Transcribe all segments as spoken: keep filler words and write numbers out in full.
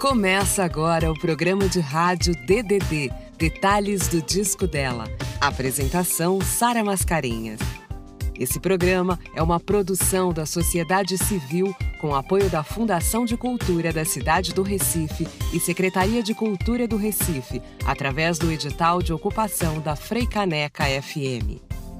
Começa agora o programa de rádio D D D, Detalhes do Disco Dela. Apresentação Sara Mascarenhas. Esse programa é uma produção da sociedade civil com apoio da Fundação de Cultura da cidade do Recife e Secretaria de Cultura do Recife, através do edital de ocupação da Freicaneca F M.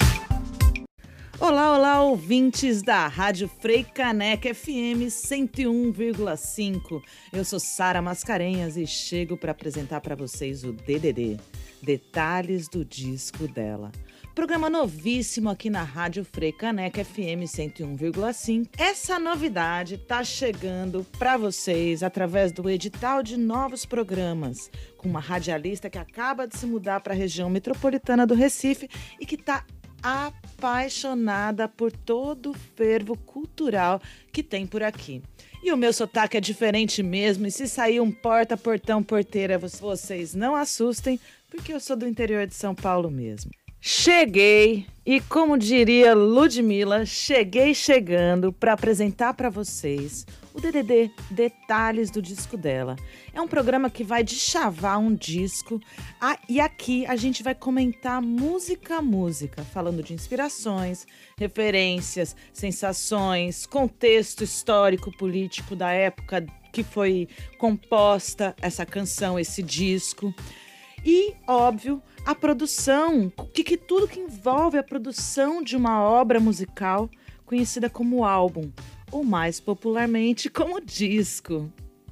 Olá, olá, ouvintes da Rádio Freicaneca F M cento e um vírgula cinco. Eu sou Sara Mascarenhas e chego para apresentar para vocês o D D D, Detalhes do Disco Dela. Programa novíssimo aqui na Rádio Freicaneca F M cento e um vírgula cinco. Essa novidade está chegando para vocês através do edital de novos programas, com uma radialista que acaba de se mudar para a região metropolitana do Recife e que está apaixonada por todo o fervo cultural que tem por aqui. E o meu sotaque é diferente mesmo, e se sair um porta, portão, porteira, vocês não assustem, porque eu sou do interior de São Paulo mesmo. Cheguei, e como diria Ludmilla, cheguei chegando para apresentar para vocês o D D D Detalhes do Disco Dela. É um programa que vai deschavar um disco ah, e aqui a gente vai comentar música a música, falando de inspirações, referências, sensações, contexto histórico, político da época que foi composta essa canção, esse disco. E, óbvio, a produção, que, que tudo que envolve a produção de uma obra musical conhecida como álbum, ou mais popularmente como disco.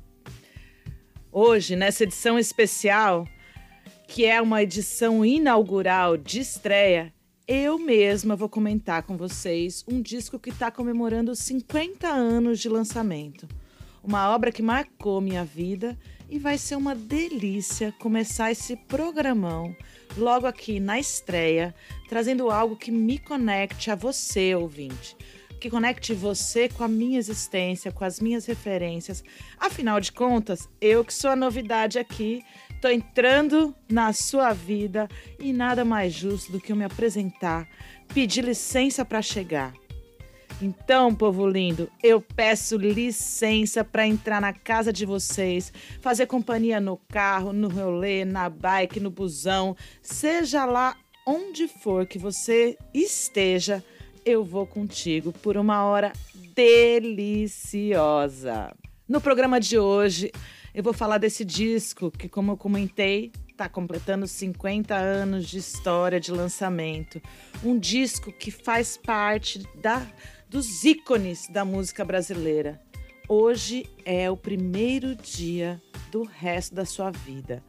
Hoje, nessa edição especial, que é uma edição inaugural de estreia, eu mesma vou comentar com vocês um disco que está comemorando cinquenta anos de lançamento. Uma obra que marcou minha vida e vai ser uma delícia começar esse programão logo aqui na estreia, trazendo algo que me conecte a você, ouvinte. Que conecte você com a minha existência, com as minhas referências. Afinal de contas, eu que sou a novidade aqui, tô entrando na sua vida e nada mais justo do que eu me apresentar, pedir licença para chegar. Então, povo lindo, eu peço licença para entrar na casa de vocês, fazer companhia no carro, no rolê, na bike, no busão, seja lá onde for que você esteja, eu vou contigo por uma hora deliciosa. No programa de hoje, eu vou falar desse disco que, como eu comentei, está completando cinquenta anos de história de lançamento. Um disco que faz parte da, dos ícones da música brasileira. Hoje é o primeiro dia do resto da sua vida.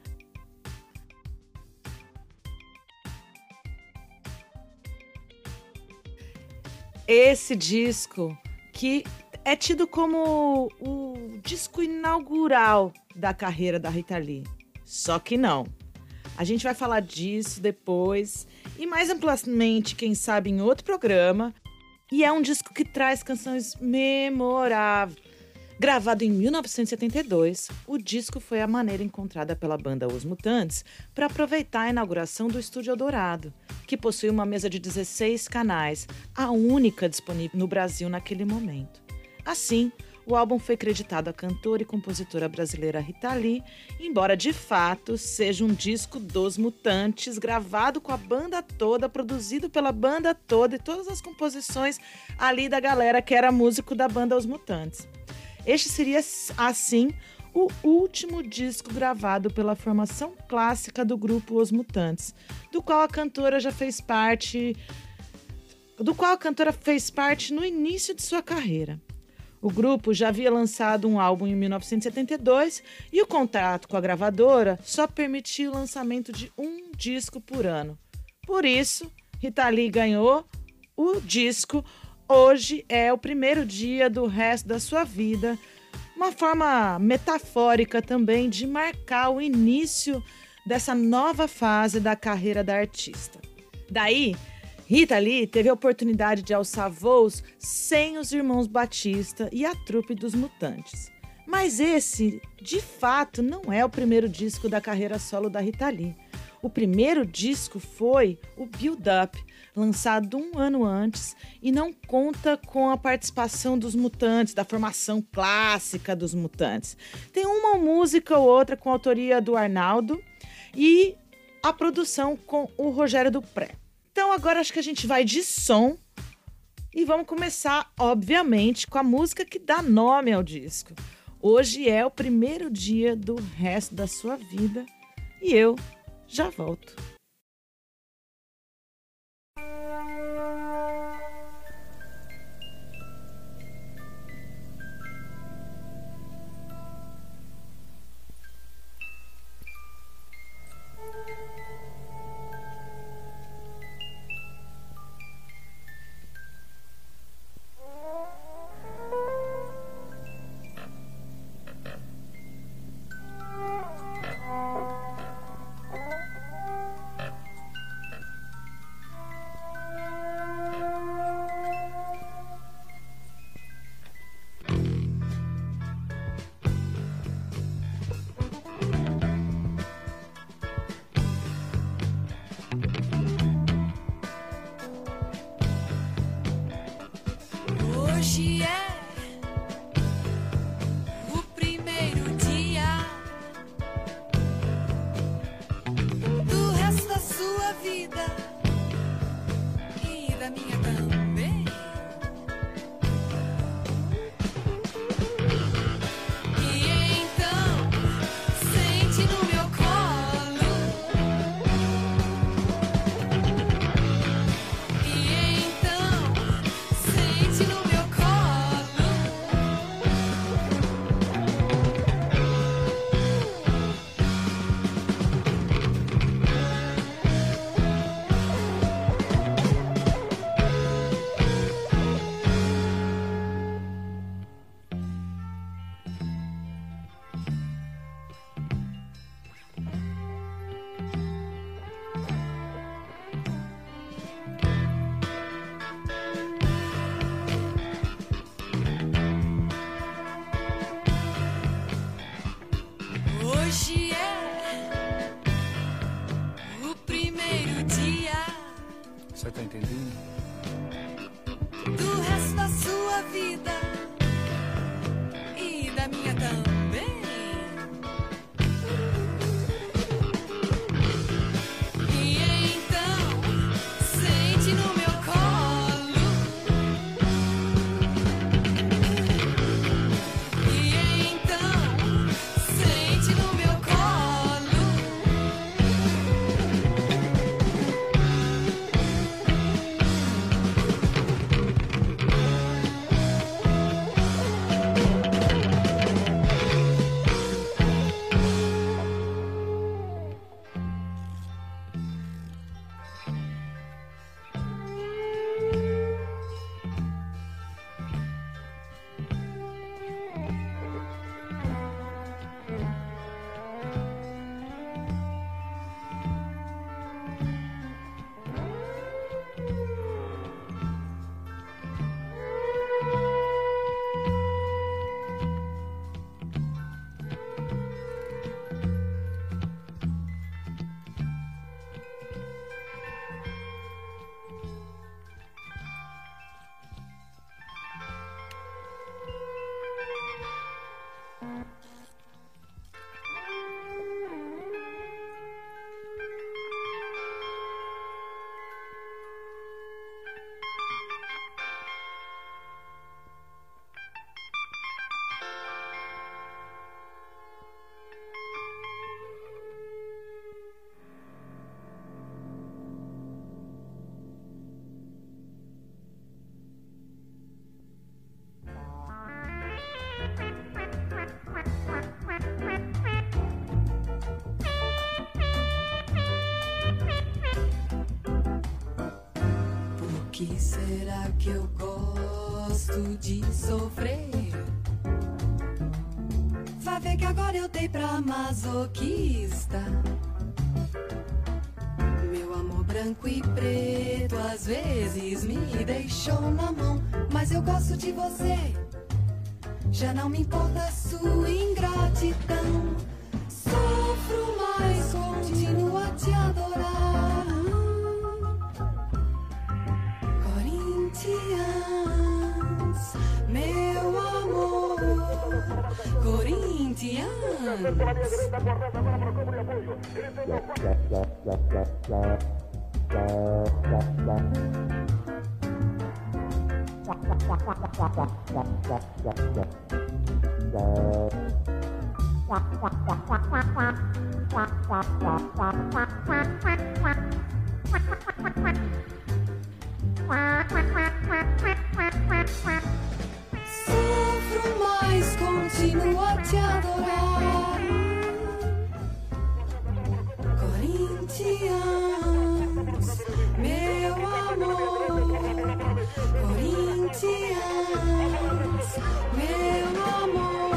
Esse disco que é tido como o disco inaugural da carreira da Rita Lee. Só que não. A gente vai falar disso depois e mais amplamente, quem sabe, em outro programa. E é um disco que traz canções memoráveis. Gravado em mil novecentos e setenta e dois, o disco foi a maneira encontrada pela banda Os Mutantes para aproveitar a inauguração do Estúdio Eldorado, que possui uma mesa de dezesseis canais, a única disponível no Brasil naquele momento. Assim, o álbum foi creditado à cantora e compositora brasileira Rita Lee, embora de fato seja um disco dos Mutantes, gravado com a banda toda, produzido pela banda toda e todas as composições ali da galera que era músico da banda Os Mutantes. Este seria, assim, o último disco gravado pela formação clássica do grupo Os Mutantes, do qual a cantora já fez parte, do qual a cantora fez parte no início de sua carreira. O grupo já havia lançado um álbum em mil novecentos e setenta e dois e o contrato com a gravadora só permitia o lançamento de um disco por ano. Por isso, Rita Lee ganhou o disco. Hoje é o primeiro dia do resto da sua vida, uma forma metafórica também de marcar o início dessa nova fase da carreira da artista. Daí, Rita Lee teve a oportunidade de alçar voos sem os irmãos Batista e a trupe dos Mutantes. Mas esse, de fato, não é o primeiro disco da carreira solo da Rita Lee. O primeiro disco foi o Build Up, lançado um ano antes e não conta com a participação dos Mutantes, da formação clássica dos Mutantes. Tem uma música ou outra com a autoria do Arnaldo e a produção com o Rogério Dupré. Então agora acho que a gente vai de som e vamos começar, obviamente, com a música que dá nome ao disco. Hoje é o primeiro dia do resto da sua vida e eu já volto. Hoje é o primeiro dia do resto da sua vida e da minha também. E então sente no meu colo. E então sente no meu Hoje é o primeiro dia. Você tá entendendo? Do resto da sua vida e da minha também. E então sente no meu colo. E então sente no meu colo. Por que será que eu gosto de sofrer? Vai ver que agora eu dei pra masoquista. Meu amor branco e preto às vezes me deixou na mão, mas eu gosto de você. Já não me importa a sua ingratidão. Sofro, mas continuo a te adorar. Sofro, mas continuo a te adorar. Corinthians, meu amor. Corinthians, meu amor.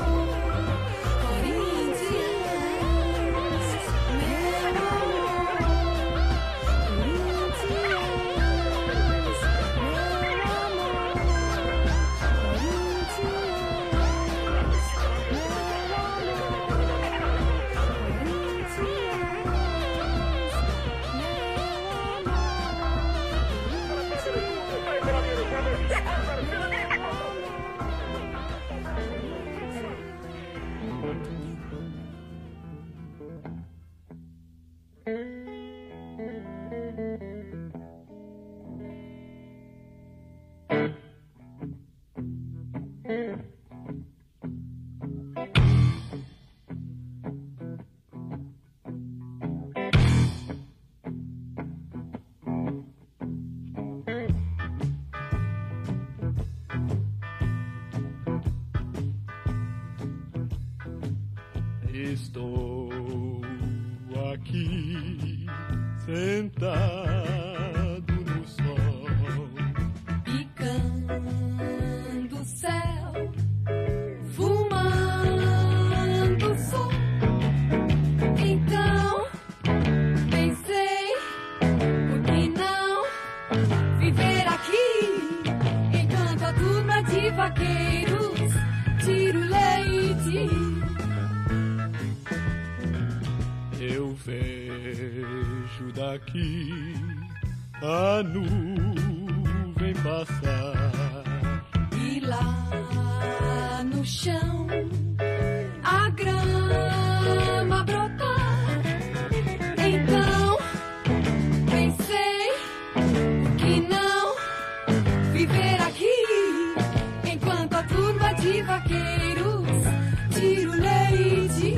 Corinthians, meu amor. Corinthians, meu Estou aqui sentado no sol, picando o céu, fumando o sol. Então pensei, por que não viver aqui enquanto a turma de vaqueiros tira o leite? eu vejo daqui a nuvem passar E lá no chão a grama brotar. Então pensei, que não viver aqui enquanto a turma de vaqueiros tira o leite.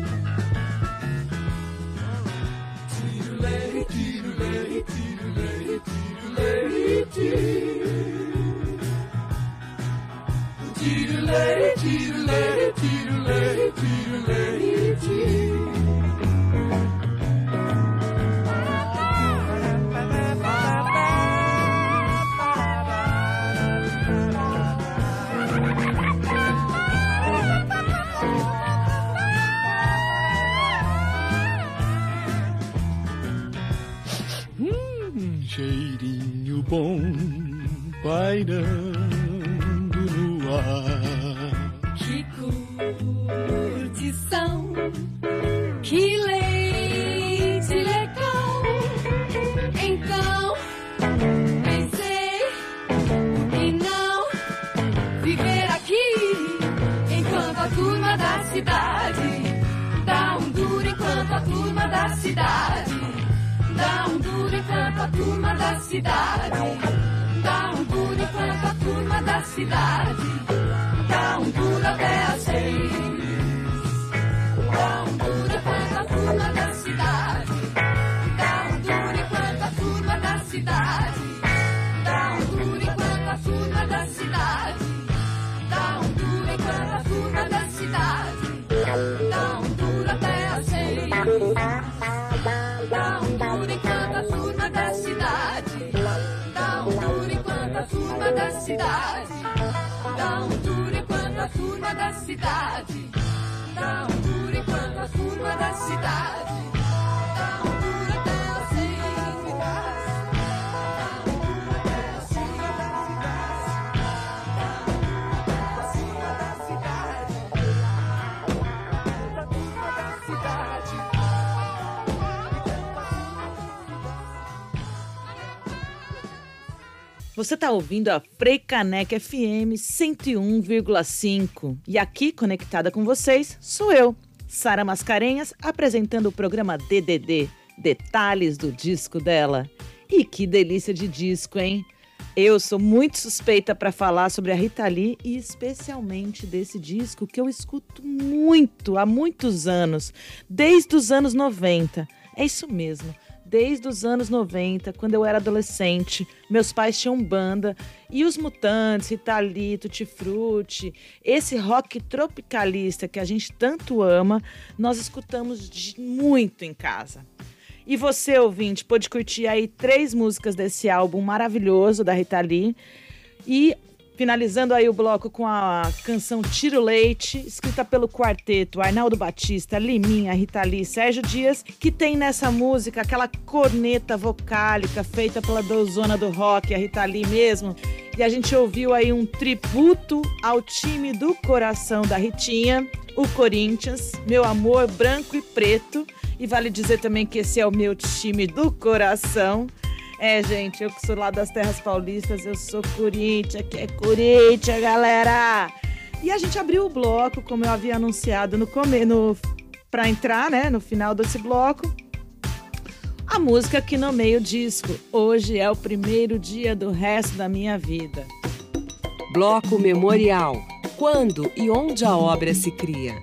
Tira o leite, tira o leite, tira o leite, tira o leite. Tira o leite, tira o leite, tira o leite, tira o leite. hum, cheirinho bom pairando no ar. Que curtição, que leite legal. Então pensei, por que não viver aqui enquanto a turma da cidade dá um duro, enquanto a turma da cidade dá um duro, enquanto a turma da cidade dá um duro, enquanto a turma da cidade dá um duro até às seis. Dá um duro enquanto a turma da cidade dá um duro, enquanto a turma da cidade dá um duro, enquanto a turma da cidade dá um duro, enquanto a turma da cidade dá um duro até às seis. Dá um duro enquanto a turma da cidade dá um duro, enquanto a turma da cidade dá um duro, enquanto a turma da cidade dá um duro, enquanto a turma da cidade dá um duro até às seis. Dá um duro até às seis. Dá um duro até às seis da cidade. Da turma da cidade. Você está ouvindo a Frei Caneca F M cento e um vírgula cinco. E aqui, conectada com vocês, sou eu, Sara Mascarenhas, apresentando o programa D D D, Detalhes do Disco Dela. E que delícia de disco, hein? Eu sou muito suspeita para falar sobre a Rita Lee e especialmente desse disco que eu escuto muito, há muitos anos, desde os anos noventa. É isso mesmo, desde os anos noventa, quando eu era adolescente, meus pais tinham banda e os Mutantes, Rita Lee, Tutti Frutti, esse rock tropicalista que a gente tanto ama, nós escutamos de muito em casa. E você, ouvinte, pôde curtir aí três músicas desse álbum maravilhoso da Rita Lee. E finalizando aí o bloco com a canção Tiro Leite, escrita pelo quarteto Arnaldo Batista, Liminha, Rita Lee e Sérgio Dias, que tem nessa música aquela corneta vocálica feita pela dozona do rock, a Rita Lee mesmo. E a gente ouviu aí um tributo ao time do coração da Ritinha, o Corinthians, meu amor branco e preto. E vale dizer também que esse é o meu time do coração. É, gente, eu que sou lá das terras paulistas, eu sou Corinthians, que é Corinthians, galera! E a gente abriu o bloco, como eu havia anunciado no come... no... para entrar, né, no final desse bloco. A música que nomeia o disco. Hoje é o primeiro dia do resto da minha vida. Bloco Memorial. Quando e onde a obra se cria?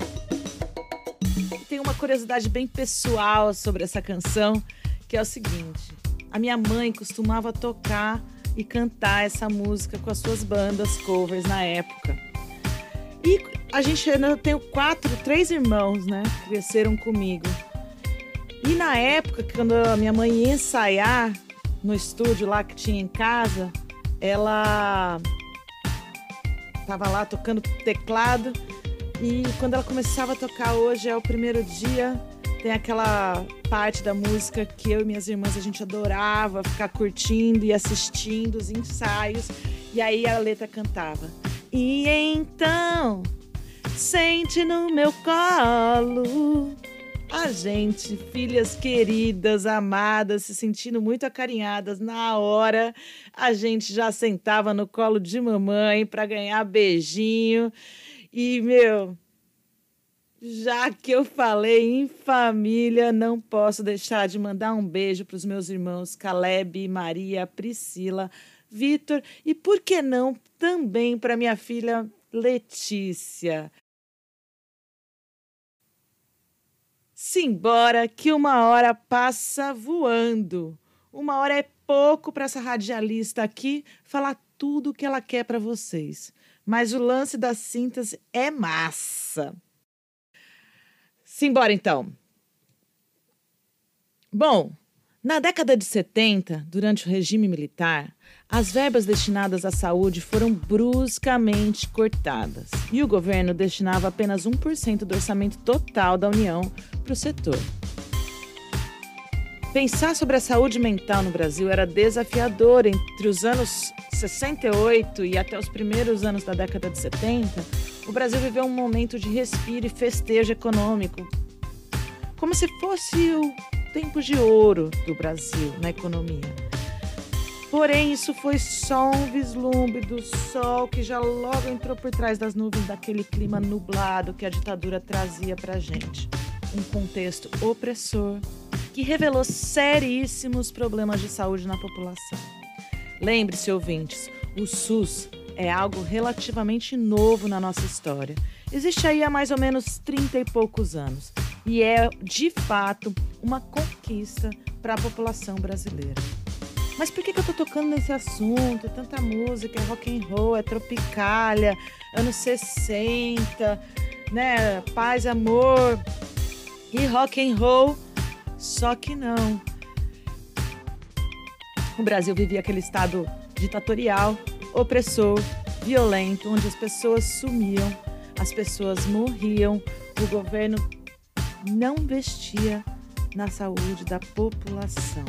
Tem uma curiosidade bem pessoal sobre essa canção, que é o seguinte: a minha mãe costumava tocar e cantar essa música com as suas bandas covers na época. E a gente, eu tenho quatro, três irmãos, né, que cresceram comigo. E na época, quando a minha mãe ia ensaiar no estúdio lá que tinha em casa, ela estava lá tocando teclado. E quando ela começava a tocar Hoje é o Primeiro Dia, tem aquela parte da música que eu e minhas irmãs, a gente adorava ficar curtindo e assistindo os ensaios. E aí a letra cantava: e então, sente no meu colo. A gente, filhas queridas, amadas, se sentindo muito acarinhadas. Na hora, a gente já sentava no colo de mamãe para ganhar beijinho. E, meu, já que eu falei em família, não posso deixar de mandar um beijo para os meus irmãos Caleb, Maria, Priscila, Vitor e, por que não, também para minha filha Letícia. Simbora que uma hora passa voando. Uma hora é pouco para essa radialista aqui falar tudo o que ela quer para vocês. Mas o lance da síntese é massa. Simbora, então. Bom, na década de setenta, durante o regime militar, as verbas destinadas à saúde foram bruscamente cortadas e o governo destinava apenas um por cento do orçamento total da União para o setor. Pensar sobre a saúde mental no Brasil era desafiador. Entre os anos sessenta e oito e até os primeiros anos da década de setenta, o Brasil viveu um momento de respiro e festejo econômico, como se fosse o tempo de ouro do Brasil na economia. Porém, isso foi só um vislumbre do sol que já logo entrou por trás das nuvens daquele clima nublado que a ditadura trazia pra gente. Um contexto opressor que revelou seríssimos problemas de saúde na população. Lembre-se, ouvintes, o SUS é algo relativamente novo na nossa história. Existe aí há mais ou menos trinta e poucos anos e é, de fato, uma conquista para a população brasileira. Mas por que que eu tô tocando nesse assunto? É tanta música, é rock and roll, é tropicália, anos sessenta, né? Paz, amor e rock and roll. Só que não. O Brasil vivia aquele estado ditatorial, opressor, violento, onde as pessoas sumiam, as pessoas morriam, o governo não investia na saúde da população.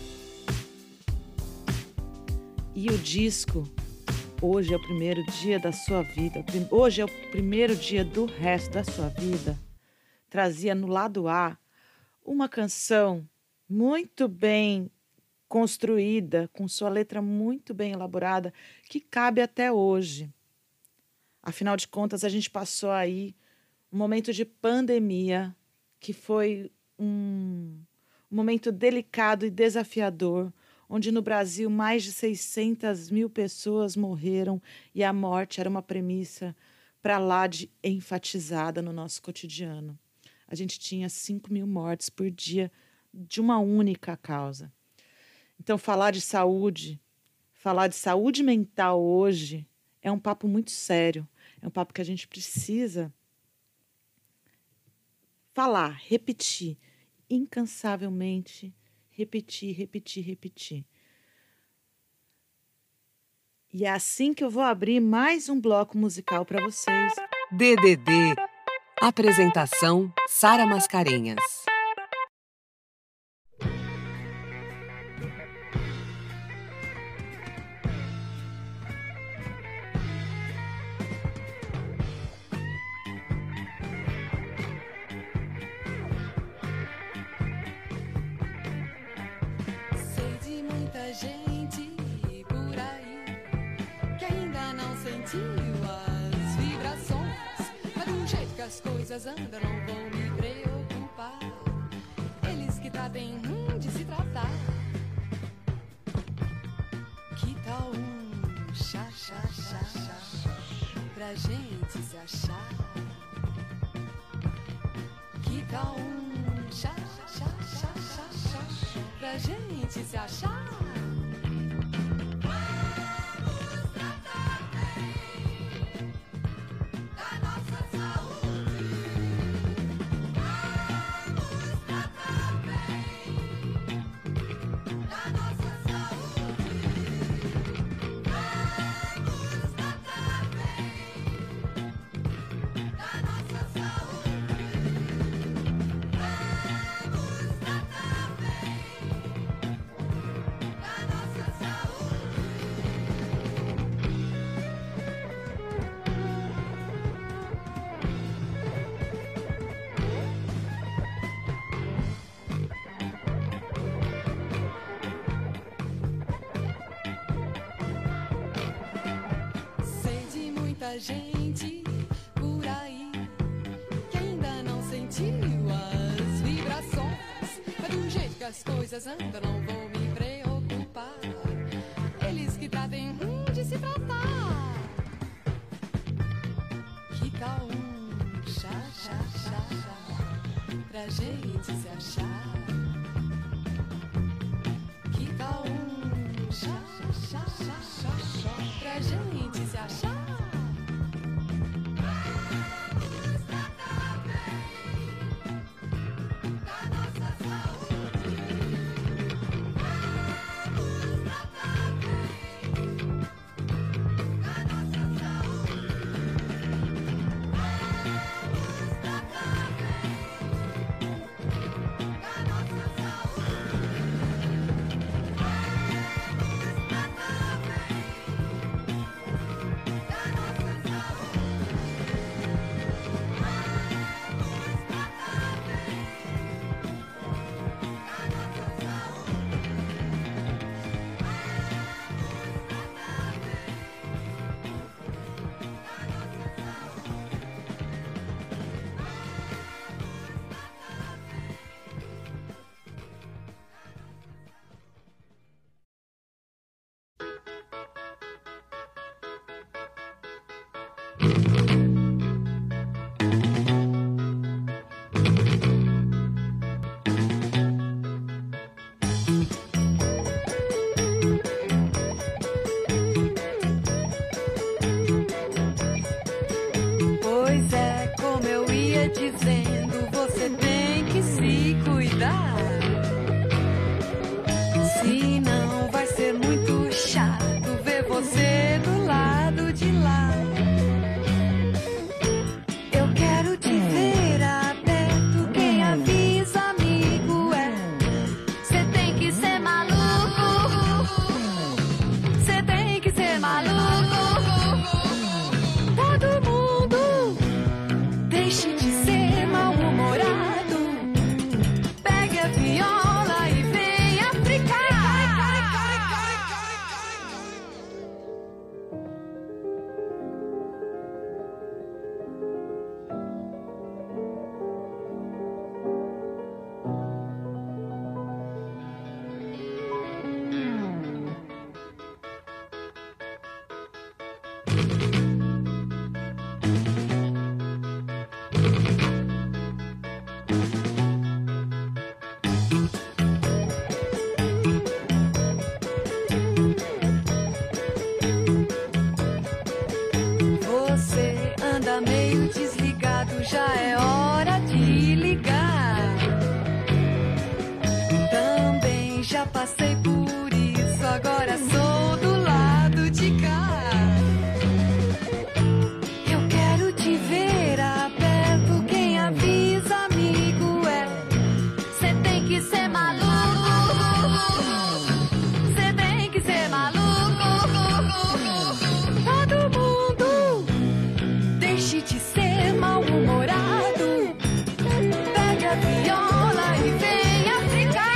E o disco, hoje é o primeiro dia da sua vida, hoje é o primeiro dia do resto da sua vida, trazia no lado A uma canção muito bem construída, com sua letra muito bem elaborada, que cabe até hoje. Afinal de contas, a gente passou aí um momento de pandemia, que foi um, um momento delicado e desafiador, onde no Brasil mais de seiscentas mil pessoas morreram e a morte era uma premissa para lá de enfatizada no nosso cotidiano. A gente tinha cinco mil mortes por dia de uma única causa. Então, falar de saúde, falar de saúde mental hoje é um papo muito sério, é um papo que a gente precisa falar, repetir, incansavelmente, repetir, repetir, repetir. E é assim que eu vou abrir mais um bloco musical para vocês. D D D. Apresentação: Sara Mascarenhas. Sei de muita gente por aí que ainda não sentiu as vibrações, mas do jeito que as coisas andam não vou me preocupar. Eles que tratem hum, de se tratar. Que tal um chá, chá, chá, chá, pra gente se achar? Que tal um chá, chá, chá, chá, chá, pra gente se achar? Gente por aí que ainda não sentiu as vibrações, mas do jeito que as coisas andam não vou me preocupar. Eles que tratem hum, de se tratar. Que tal um chá, chá, chá, chá, pra gente se achar? Que tal um chá, chá, chá, chá, chá, pra gente se achar? Dizendo, você tem que se cuidar, senão vai ser muito chato ver você do lado de lá. Eu quero te ver aberto, quem avisa amigo é. Você tem que ser maluco, você tem que ser maluco. Todo mundo deixe de ser mal-humorado, pegue a viola e venha brincar. já é hora de ligar. Também já passei por isso, agora sou do lado de cá. Eu quero te ver aberto, quem avisa amigo é. Cê tem que ser maluco, cê tem que ser maluco. Todo mundo deixe de ser mal-humorado, pegue a viola e venha ficar.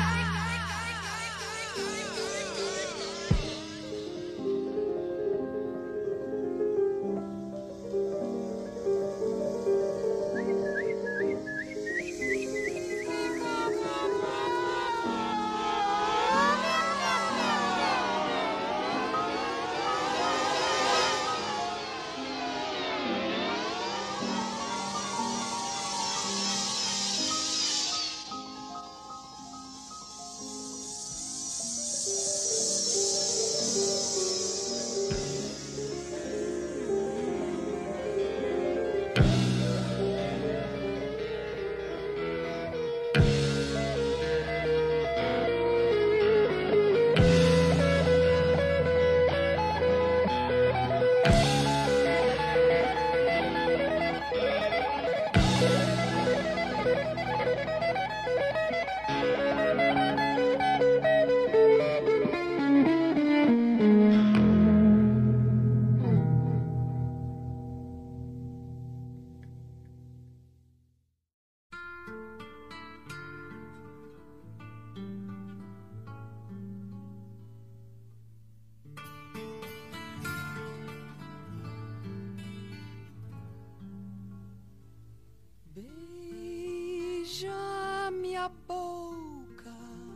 Beija minha boca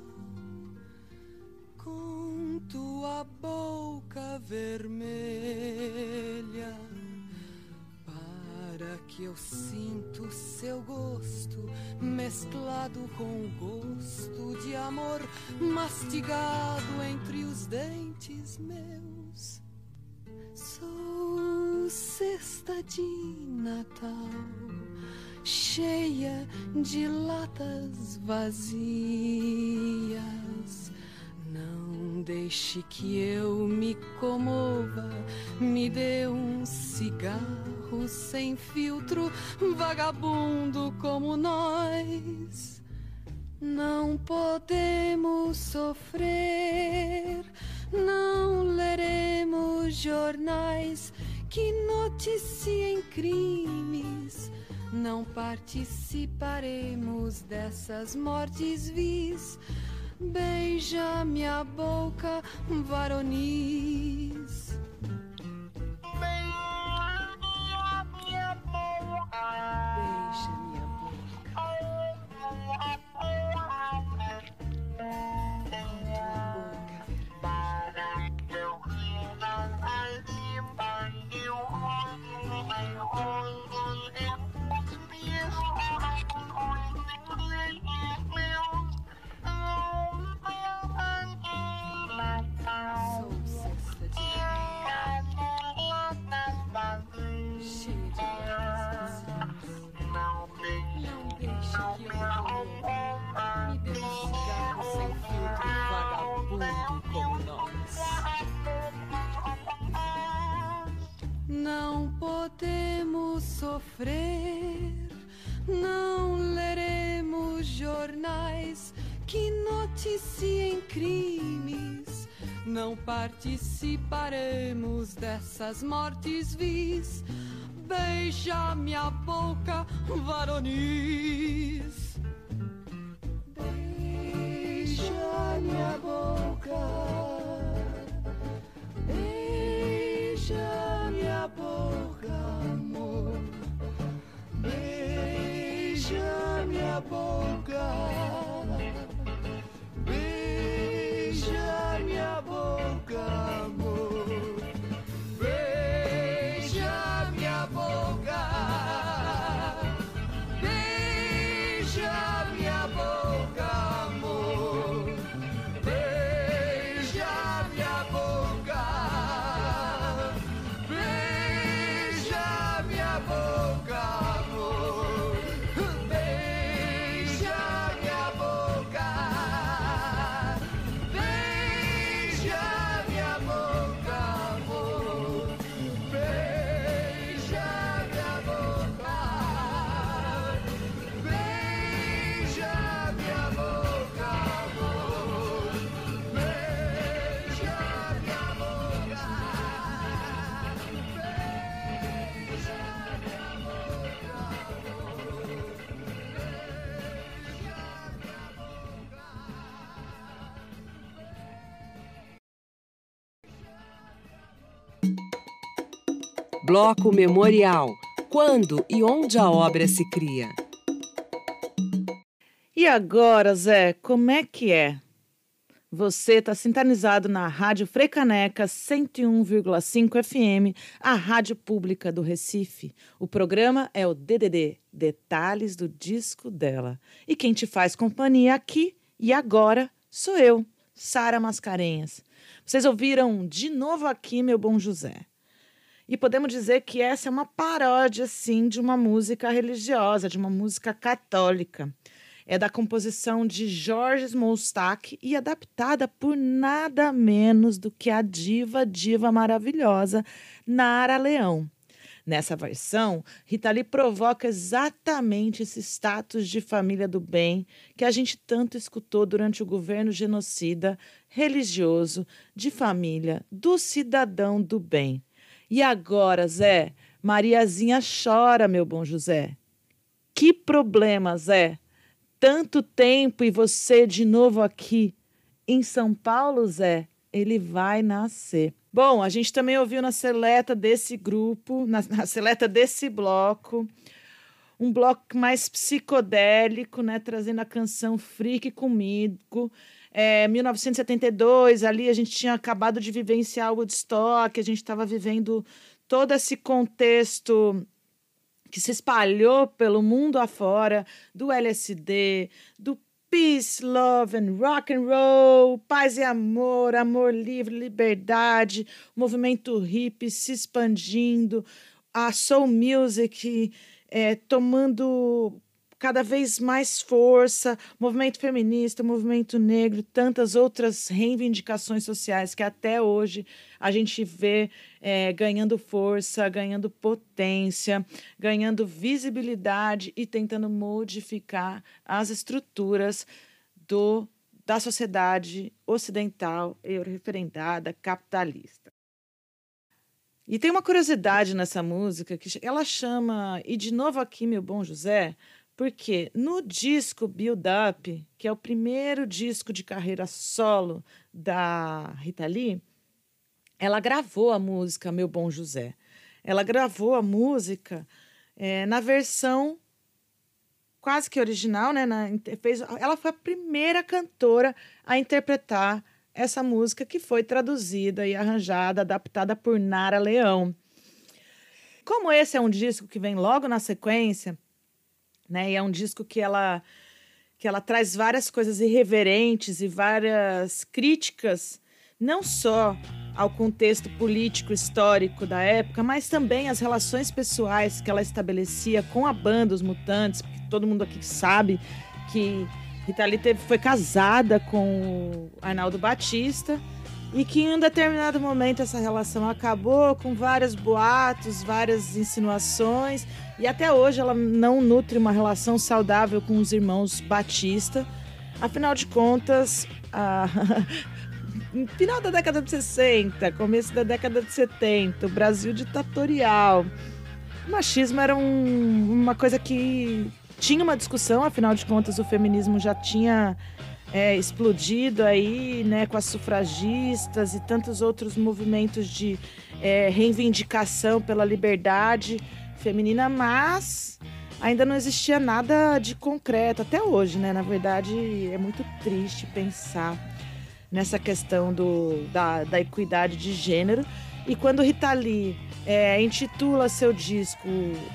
com tua boca vermelha, para que eu sinta o seu gosto mesclado com o gosto de amor mastigado entre os dentes meus. Sou cesta de Natal, cheia de latas vazias. Não deixe que eu me comova, me dê um cigarro sem filtro, vagabundo como nós. Não podemos sofrer, não leremos jornais que noticiem crimes. Não participaremos dessas mortes vis. Beija minha boca, varonis. Beija minha boca. Beija minha boca. Não podemos sofrer, não leremos jornais que noticiem crimes. Não participaremos dessas mortes vis. Beija minha boca, varonis. Beija minha boca. Beija minha boca, amor. Beija minha boca. Beija minha boca, amor. Beija minha boca. Beija minha boca, amor. Beija minha boca. Beija minha boca, amor. Bloco Memorial. Quando e onde a obra se cria? E agora, Zé, como é que é? Você está sintonizado na Rádio Freicaneca cento e um vírgula cinco F M, a rádio pública do Recife. O programa é o D D D, Detalhes do Disco Dela. E quem te faz companhia aqui e agora sou eu, Sara Mascarenhas. Vocês ouviram De Novo Aqui, Meu Bom José. E podemos dizer que essa é uma paródia, sim, de uma música religiosa, de uma música católica. É da composição de Jorge Moustak e adaptada por nada menos do que a diva, diva maravilhosa Nara Leão. Nessa versão, Rita Lee provoca exatamente esse status de família do bem que a gente tanto escutou durante o governo genocida, religioso, de família, do cidadão do bem. E agora, Zé, Mariazinha chora, meu bom José. Que problema, Zé? Tanto tempo e você de novo aqui. Em São Paulo, Zé, ele vai nascer. Bom, a gente também ouviu na seleta desse grupo, na, na seleta desse bloco, um bloco mais psicodélico, né, trazendo a canção Freak Comigo. É, mil novecentos e setenta e dois, ali a gente tinha acabado de vivenciar o Woodstock, a gente estava vivendo todo esse contexto que se espalhou pelo mundo afora, do L S D, do peace, love and rock and roll, paz e amor, amor livre, liberdade, o movimento hippie se expandindo, a soul music é, tomando cada vez mais força, movimento feminista, movimento negro, tantas outras reivindicações sociais que até hoje a gente vê é, ganhando força, ganhando potência, ganhando visibilidade e tentando modificar as estruturas do, da sociedade ocidental e referendada capitalista. E tem uma curiosidade nessa música, que ela chama E de Novo Aqui, Meu Bom José, porque no disco Build Up, que é o primeiro disco de carreira solo da Rita Lee, ela gravou a música Meu Bom José. Ela gravou a música é, na versão quase que original, né? Na, fez, ela foi a primeira cantora a interpretar essa música, que foi traduzida e arranjada, adaptada por Nara Leão. Como esse é um disco que vem logo na sequência, né? E é um disco que ela, que ela traz várias coisas irreverentes e várias críticas, não só ao contexto político histórico da época, mas também às relações pessoais que ela estabelecia com a banda Os Mutantes, porque todo mundo aqui sabe que Rita Lee teve, foi casada com o Arnaldo Batista, e que em um determinado momento essa relação acabou com vários boatos, várias insinuações, e até hoje ela não nutre uma relação saudável com os irmãos Batista. Afinal de contas, a... no final da década de sessenta, começo da década de setenta, o Brasil ditatorial, o machismo era um, uma coisa que tinha uma discussão, afinal de contas o feminismo já tinha É, explodido aí, né, com as sufragistas e tantos outros movimentos de é, reivindicação pela liberdade feminina, mas ainda não existia nada de concreto até hoje, né? Na verdade, é muito triste pensar nessa questão do, da, da equidade de gênero. E quando Rita Lee é, intitula seu disco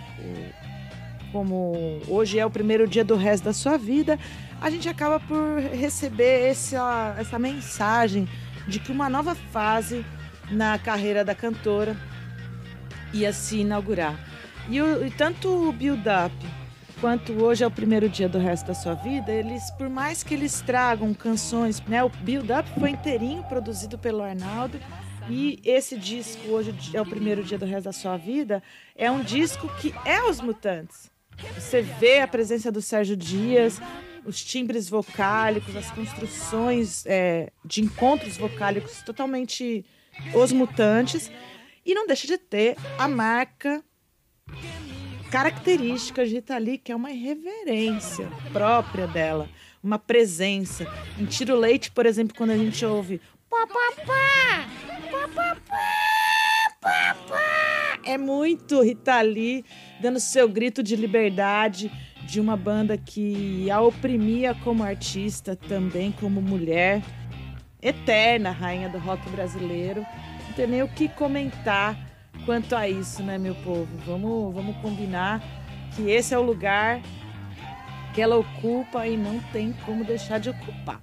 como Hoje é o Primeiro Dia do Resto da Sua Vida, a gente acaba por receber essa, essa mensagem de que uma nova fase na carreira da cantora ia se inaugurar. E, o, e tanto o Build Up quanto Hoje é o Primeiro Dia do Resto da Sua Vida, eles, por mais que eles tragam canções, né, o Build Up foi inteirinho produzido pelo Arnaldo, e esse disco, Hoje é o Primeiro Dia do Resto da Sua Vida, é um disco que é Os Mutantes. Você vê a presença do Sérgio Dias, os timbres vocálicos, as construções é, de encontros vocálicos totalmente Os Mutantes, e não deixa de ter a marca característica de Rita Lee, que é uma irreverência própria dela, uma presença. Em Tiro Leite, por exemplo, quando a gente ouve pá, pá, pá, pá, pá, pá, pá, pá, é muito Rita Lee dando seu grito de liberdade de uma banda que a oprimia como artista, também como mulher, eterna rainha do rock brasileiro. Não tem nem o que comentar quanto a isso, né, meu povo? Vamos, vamos combinar que esse é o lugar que ela ocupa e não tem como deixar de ocupar.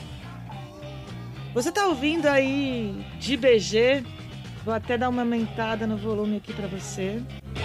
Você tá ouvindo aí de B G? Vou até dar uma aumentada no volume aqui para você.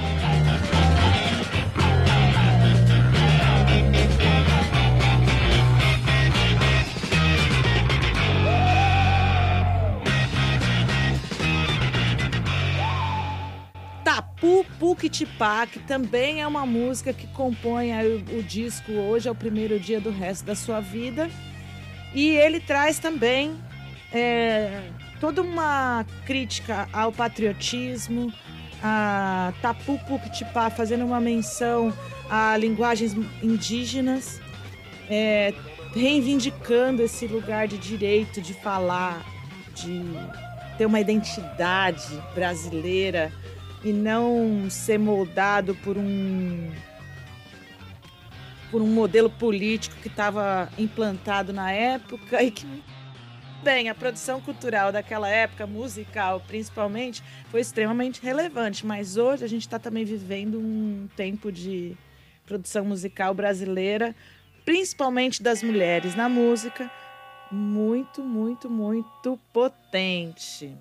Tapu Puquitipá, que também é uma música que compõe aí o, o disco Hoje é o Primeiro Dia do Resto da Sua Vida. E ele traz também é, toda uma crítica ao patriotismo, a Tapu Puquitipá fazendo uma menção a linguagens indígenas, é, reivindicando esse lugar de direito de falar, de ter uma identidade brasileira e não ser moldado por um, por um modelo político que estava implantado na época e que, bem, a produção cultural daquela época, musical principalmente, foi extremamente relevante, mas hoje a gente está também vivendo um tempo de produção musical brasileira, principalmente das mulheres na música, muito, muito, muito potente.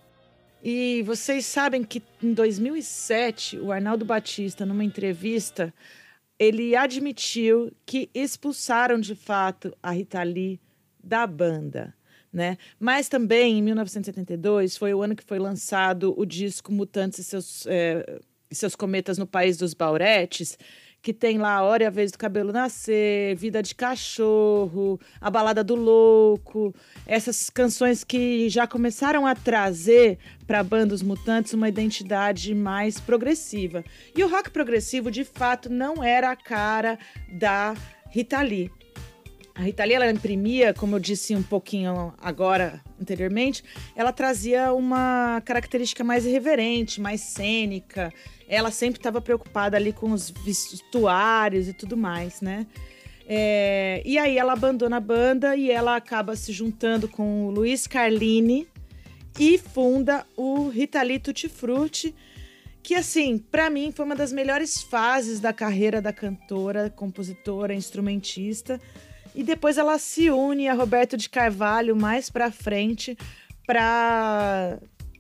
E vocês sabem que em dois mil e sete, o Arnaldo Batista, numa entrevista, ele admitiu que expulsaram de fato a Rita Lee da banda, né? Mas também, em mil novecentos e setenta e dois, foi o ano que foi lançado o disco Mutantes e seus, é, e seus Cometas no País dos Bauretes, que tem lá A Hora e a Vez do Cabelo Nascer, Vida de Cachorro, A Balada do Louco, essas canções que já começaram a trazer para a banda Os Mutantes uma identidade mais progressiva. E o rock progressivo, de fato, não era a cara da Rita Lee. A Rita Lee, ela imprimia, como eu disse um pouquinho agora, anteriormente, ela trazia uma característica mais irreverente, mais cênica. Ela sempre estava preocupada ali com os vestuários e tudo mais, né? É, e aí ela abandona a banda e ela acaba se juntando com o Luiz Carlini e funda o Rita Lee Tutti Frutti, que, assim, para mim foi uma das melhores fases da carreira da cantora, compositora, instrumentista. E depois ela se une a Roberto de Carvalho mais pra frente para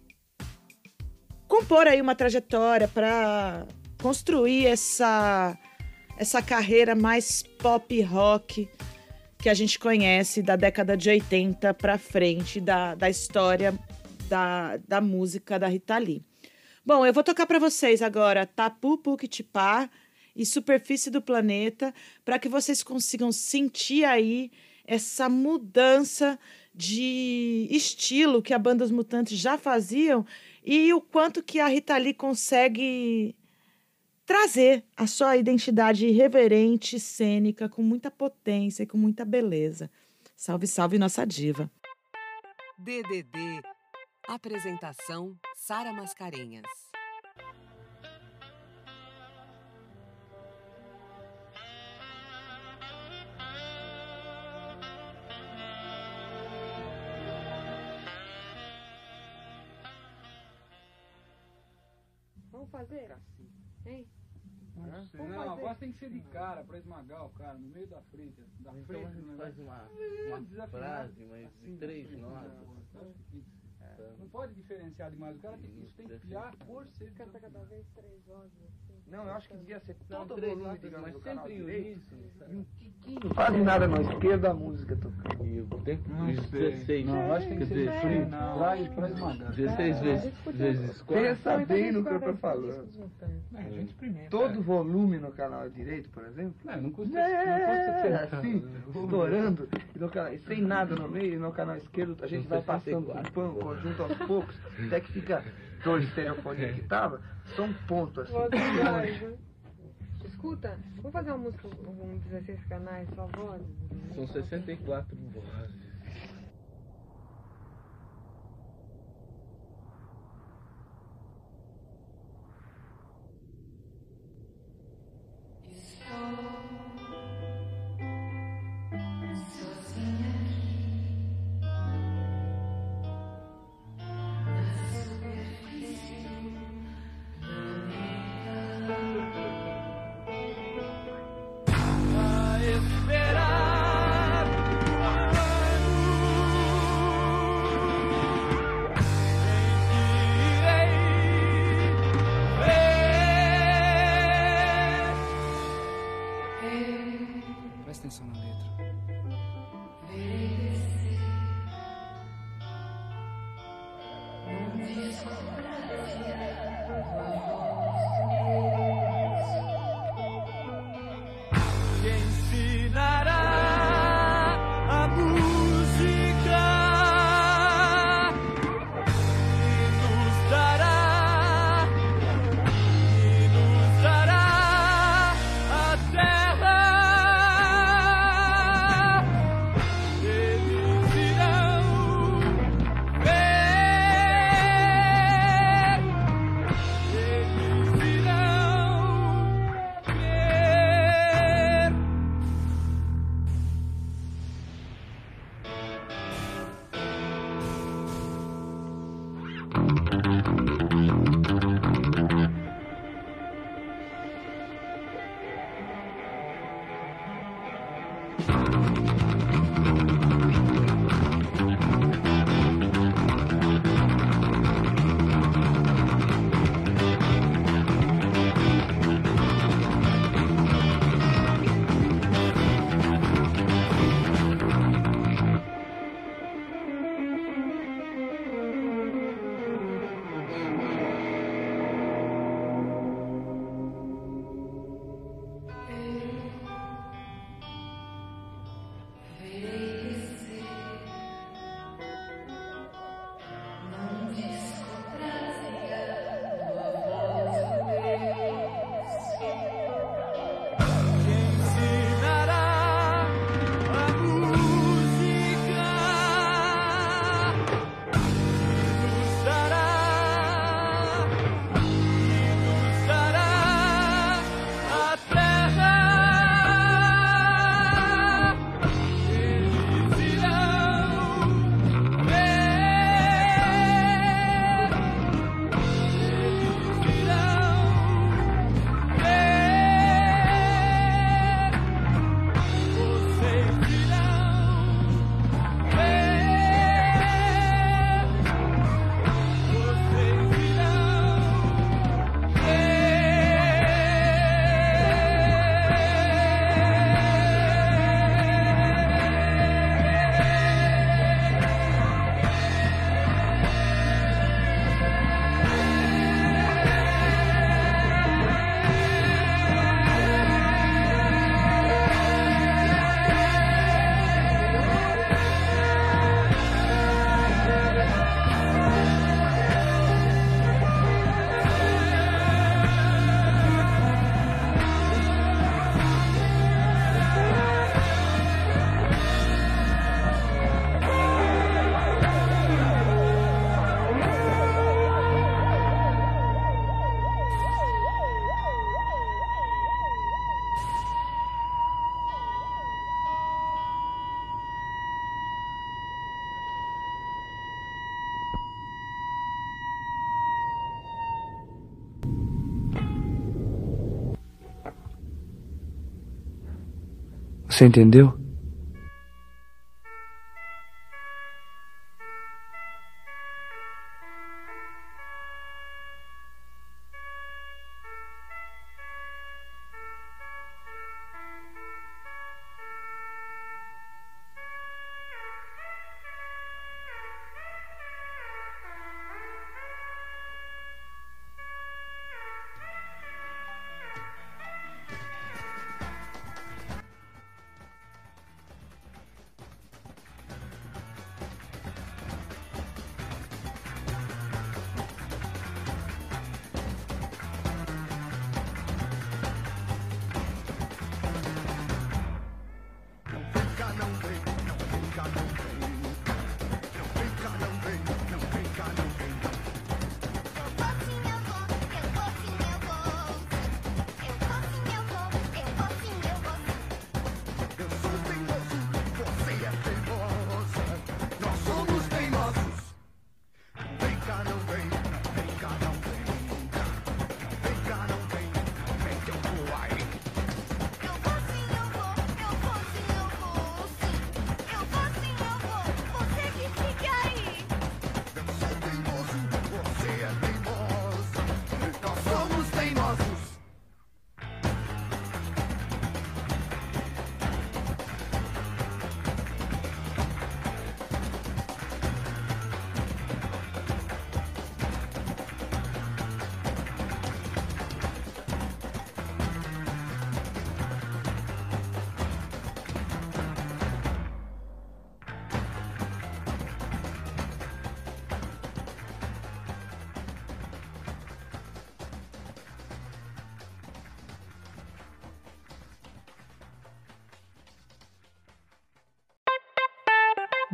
compor aí uma trajetória, para construir essa, essa carreira mais pop rock que a gente conhece da década de oitenta para frente, da, da história da, da música da Rita Lee. Bom, eu vou tocar para vocês agora Tapu Puquitipá e Superfície do Planeta, para que vocês consigam sentir aí essa mudança de estilo que a banda Os Mutantes já faziam e o quanto que a Rita Lee consegue trazer a sua identidade irreverente, cênica, com muita potência e com muita beleza. Salve, salve, nossa diva. D D D. Apresentação Sara Mascarenhas. Vamos fazer? Hein? Não, sei, não, a voz tem que ser de cara, pra esmagar o cara, no meio da frente. Da então frente, a gente né? faz uma, uma frase, mas assim, de três assim, notas. É. Não pode diferenciar demais. O cara tem, isso tem que criar por ser. Canta cada vez três vozes assim. Não, eu acho que devia ser Não, todo o três volume, notas, digamos, mas do canal sempre em direito. uníssono, E um tiquinho, quase nada na esquerda, a música tocando. E o tempo Não os sei. dezesseis. Não, eu acho que tem Quer que dizer, ser free, pra, pra esmagar. dezesseis vezes, vezes quatro. Pensa bem no que eu tô falando. É, a gente experimenta. Todo volume no canal direito, por exemplo, Não, não custa, é, não custa ser assim, estourando, e, no canal, e sem nada no meio, e no canal esquerdo a gente vai passando com pão, conjunto aos poucos, até que fica dois estereofonia que tava, só um ponto assim. Escuta, vamos fazer uma música com dezesseis canais, só vozes? São sessenta e quatro vozes. Presta atenção na letra. Quem ensinará a música e nos dará, e nos dará a terra. Eles irão ver, eles irão ver. Quem ensinará a música e nos dará, e nos dará a terra. Eles irão ver, eles irão ver. Vocês irão ver, vocês irão Você entendeu?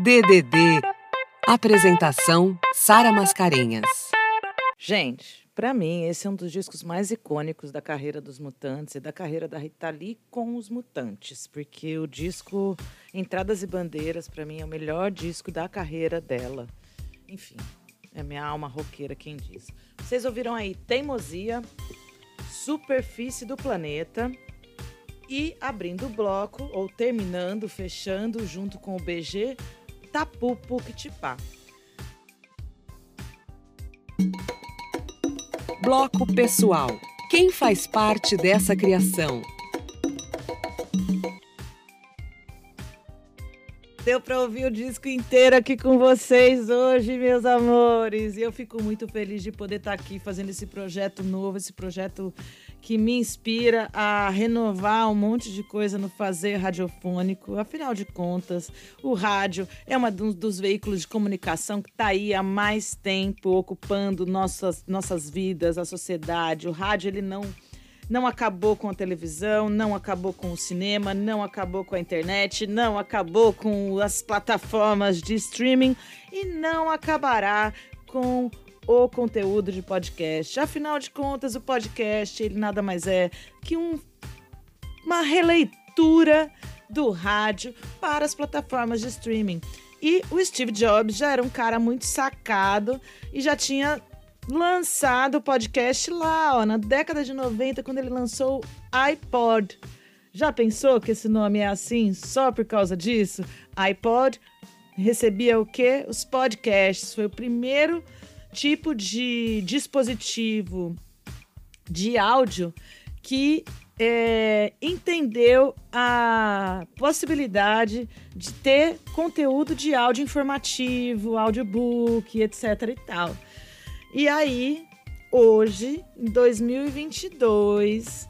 D D D. Apresentação: Sara Mascarenhas. Gente, pra mim, esse é um dos discos mais icônicos da carreira dos Mutantes e da carreira da Rita Lee com os Mutantes, porque o disco Entradas e Bandeiras, pra mim, é o melhor disco da carreira dela. Enfim, é minha alma roqueira quem diz. Vocês ouviram aí Teimosia, Superfície do Planeta e, abrindo o bloco, ou terminando, fechando, junto com o B G, Tapu Puctipá. Bloco pessoal. Quem faz parte dessa criação? Deu para ouvir o disco inteiro aqui com vocês hoje, meus amores. E eu fico muito feliz de poder estar aqui fazendo esse projeto novo, esse projeto que me inspira a renovar um monte de coisa no fazer radiofônico. Afinal de contas, o rádio é um dos veículos de comunicação que está aí há mais tempo, ocupando nossas, nossas vidas, a sociedade. O rádio, ele não... Não acabou com a televisão, não acabou com o cinema, não acabou com a internet, não acabou com as plataformas de streaming e não acabará com o conteúdo de podcast. Afinal de contas, o podcast ele nada mais é que um, uma releitura do rádio para as plataformas de streaming. E o Steve Jobs já era um cara muito sacado e já tinha lançado o podcast lá, ó, na década de noventa, quando ele lançou o iPod. Já pensou que esse nome é assim só por causa disso? iPod recebia o quê? Os podcasts. Foi o primeiro tipo de dispositivo de áudio que é, entendeu a possibilidade de ter conteúdo de áudio informativo, audiobook, etc e tal. E aí, hoje, em dois mil e vinte e dois,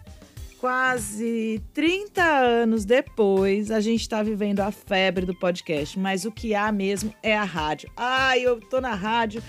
quase trinta anos depois, a gente está vivendo a febre do podcast. Mas o que há mesmo é a rádio. Ai, eu tô na rádio.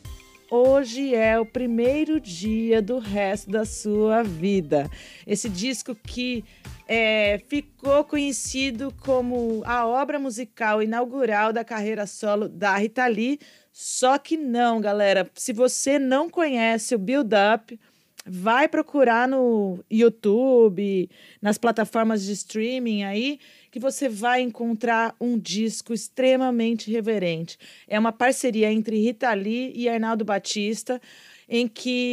Hoje é o primeiro dia do resto da sua vida. Esse disco que é, ficou conhecido como a obra musical inaugural da carreira solo da Rita Lee. Só que não, galera. Se você não conhece o Build Up, vai procurar no YouTube, nas plataformas de streaming aí, que você vai encontrar um disco extremamente reverente. É uma parceria entre Rita Lee e Arnaldo Batista, em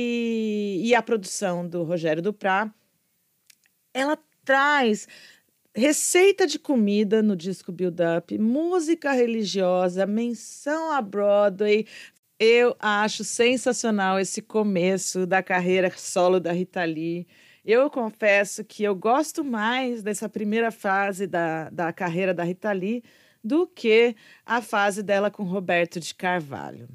que e a produção do Rogério Duprat, ela traz receita de comida no disco Build Up, música religiosa, menção a Broadway. Eu acho sensacional esse começo da carreira solo da Rita Lee. Eu confesso que eu gosto mais dessa primeira fase da, da carreira da Rita Lee do que a fase dela com Roberto de Carvalho.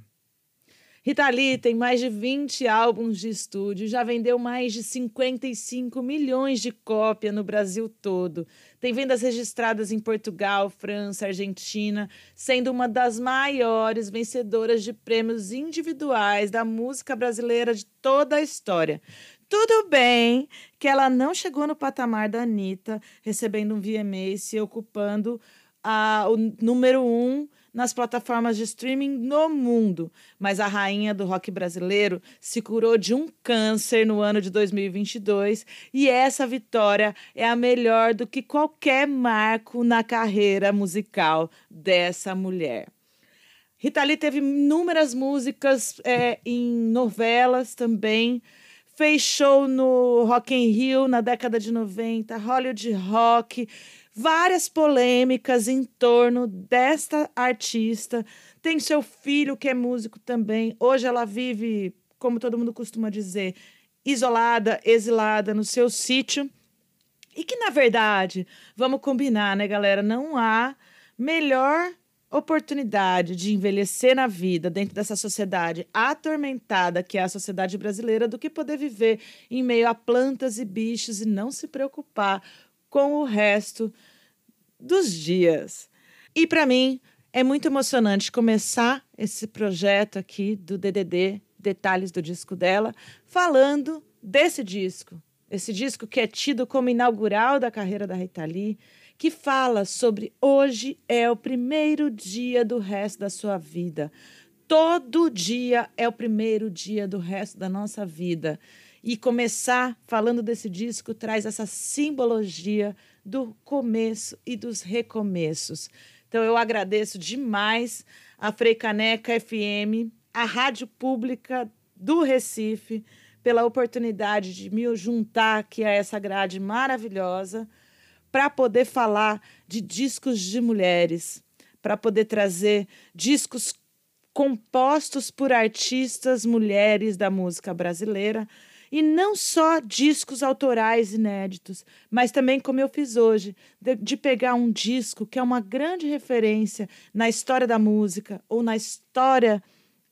Rita Lee tem mais de vinte álbuns de estúdio, já vendeu mais de cinquenta e cinco milhões de cópias no Brasil todo. Tem vendas registradas em Portugal, França, Argentina, sendo uma das maiores vencedoras de prêmios individuais da música brasileira de toda a história. Tudo bem que ela não chegou no patamar da Anitta, recebendo um V M A, se ocupando a, o número um nas plataformas de streaming no mundo. Mas a rainha do rock brasileiro se curou de um câncer no ano de dois mil e vinte e dois e essa vitória é a melhor do que qualquer marco na carreira musical dessa mulher. Rita Lee teve inúmeras músicas é, em novelas também, fez show no Rock in Rio na década de noventa, Hollywood Rock, várias polêmicas em torno desta artista. Tem seu filho que é músico também. Hoje ela vive, como todo mundo costuma dizer, isolada, exilada no seu sítio. E que, na verdade, vamos combinar, né, galera? Não há melhor oportunidade de envelhecer na vida dentro dessa sociedade atormentada que é a sociedade brasileira do que poder viver em meio a plantas e bichos e não se preocupar com o resto dos dias. E para mim é muito emocionante começar esse projeto aqui do D D D, detalhes do disco dela, falando desse disco. Esse disco que é tido como inaugural da carreira da Rita Lee, que fala sobre hoje é o primeiro dia do resto da sua vida. Todo dia é o primeiro dia do resto da nossa vida. E começar falando desse disco traz essa simbologia do começo e dos recomeços. Então eu agradeço demais a Freicaneca F M, a Rádio Pública do Recife, pela oportunidade de me juntar aqui a essa grade maravilhosa para poder falar de discos de mulheres, para poder trazer discos compostos por artistas mulheres da música brasileira, e não só discos autorais inéditos, mas também, como eu fiz hoje, de, de pegar um disco que é uma grande referência na história da música ou na história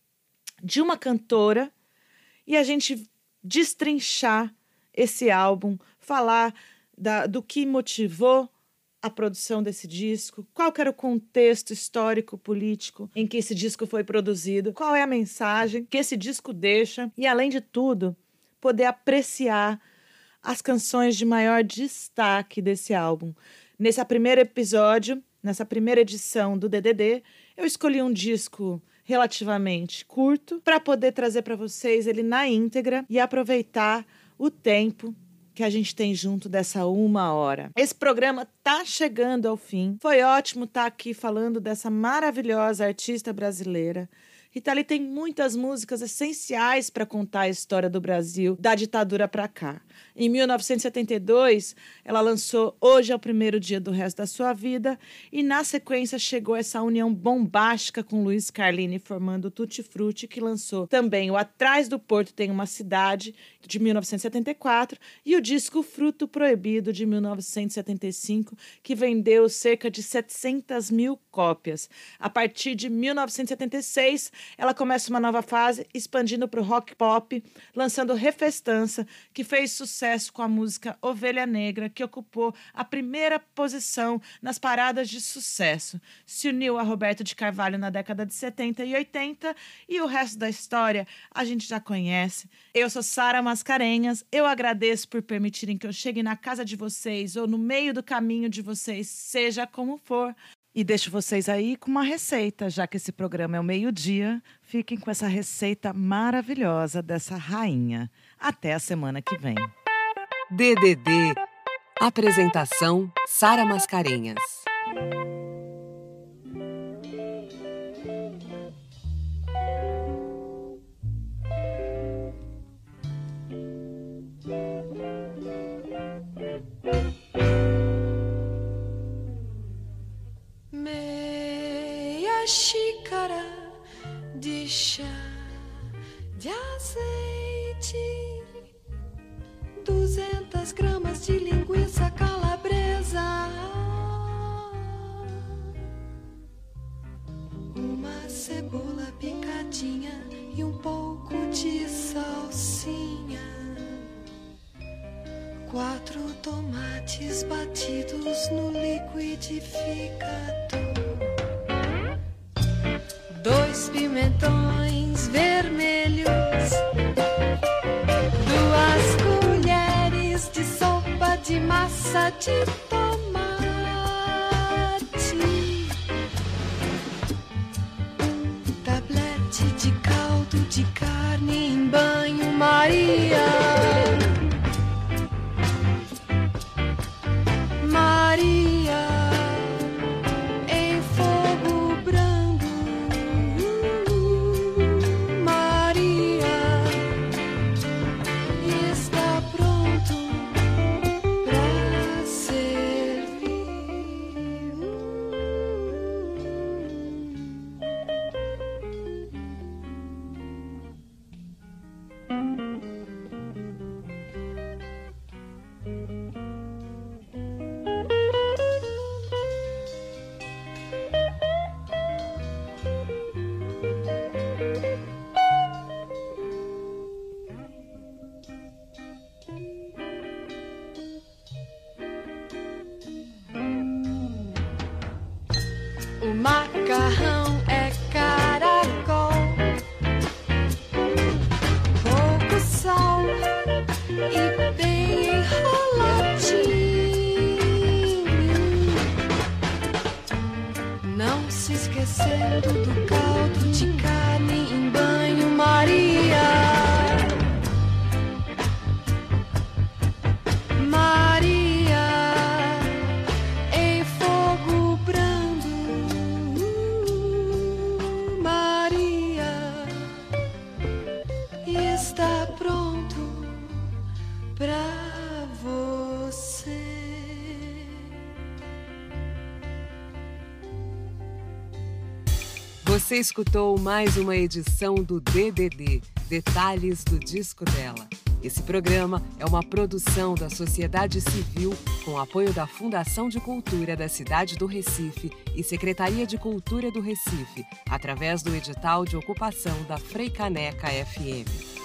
de uma cantora e a gente destrinchar esse álbum, falar da, do que motivou a produção desse disco, qual que era o contexto histórico, político em que esse disco foi produzido, qual é a mensagem que esse disco deixa e, além de tudo, poder apreciar as canções de maior destaque desse álbum. Nesse primeiro episódio, nessa primeira edição do D D D, eu escolhi um disco relativamente curto para poder trazer para vocês ele na íntegra e aproveitar o tempo que a gente tem junto dessa uma hora. Esse programa tá chegando ao fim. Foi ótimo estar aqui falando dessa maravilhosa artista brasileira. Rita Lee tem muitas músicas essenciais para contar a história do Brasil, da ditadura para cá. Em mil novecentos e setenta e dois, ela lançou Hoje é o Primeiro Dia do Resto da Sua Vida, e na sequência chegou essa união bombástica com Luiz Carlini, formando o Tutti Frutti, que lançou também o Atrás do Porto Tem Uma Cidade, de mil novecentos e setenta e quatro, e o disco Fruto Proibido, de mil novecentos e setenta e cinco, que vendeu cerca de setecentas mil cópias. A partir de mil novecentos e setenta e seis, ela começa uma nova fase, expandindo para o rock pop, lançando Refestança, que fez sucesso com a música Ovelha Negra, que ocupou a primeira posição nas paradas de sucesso. Se uniu a Roberto de Carvalho na década de setenta e oitenta, e o resto da história a gente já conhece. Eu sou Sara Mascarenhas, eu agradeço por permitirem que eu chegue na casa de vocês ou no meio do caminho de vocês, seja como for. E deixo vocês aí com uma receita, já que esse programa é o meio-dia. Fiquem com essa receita maravilhosa dessa rainha. Até a semana que vem. D D D. Apresentação: Sara Mascarenhas. Meia xícara de chá de azeite, duzentas gramas de linguiça calabresa, uma cebola picadinha e um pouco de salsinha, quatro tomates batidos no liquidificador, dois pimentões vermelhos, duas colheres de sopa de massa de tomate, um tablete de caldo de carne em banho-maria, Maria em fogo brando, Maria está pronto pra servir. Você escutou mais uma edição do D D D, Detalhes do Disco Dela. Esse programa é uma produção da sociedade civil com apoio da Fundação de Cultura da cidade do Recife e Secretaria de Cultura do Recife, através do edital de ocupação da Frei Caneca F M.